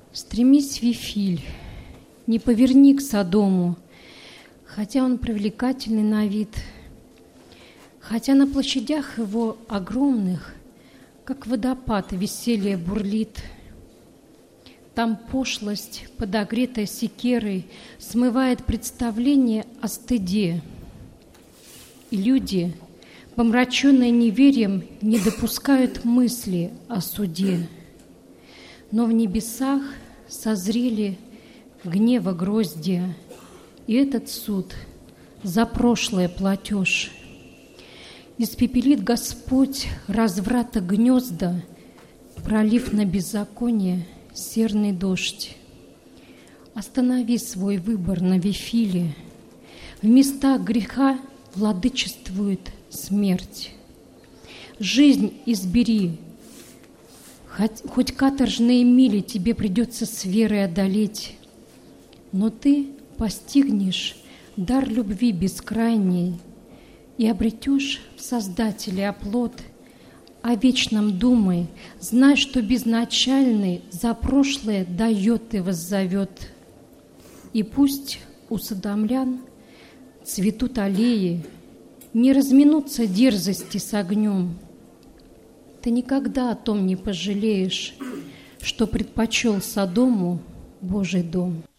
Стремись, Вифиль, не поверни к Содому, хотя он привлекательный на вид, хотя на площадях его огромных, как водопад, веселье бурлит. Там пошлость, подогретая секерой, смывает представление о стыде. И люди, помраченные неверием, не допускают мысли о суде. Но в небесах созрели гнева гроздья, и этот суд за прошлое платеж. Испепелит Господь разврата гнезда, пролив на беззаконие серный дождь. Останови свой выбор на Вифиле. В местах греха владычествует смерть. Жизнь избери, хоть каторжные мили тебе придется с верой одолеть, но ты постигнешь дар любви бескрайней и обретешь в Создателе оплот. О вечном думай, знай, что безначальный за прошлое дает и воззовет. И пусть у содомлян цветут аллеи, не разминутся дерзости с огнем. Ты никогда о том не пожалеешь, что предпочел Содому Божий дом.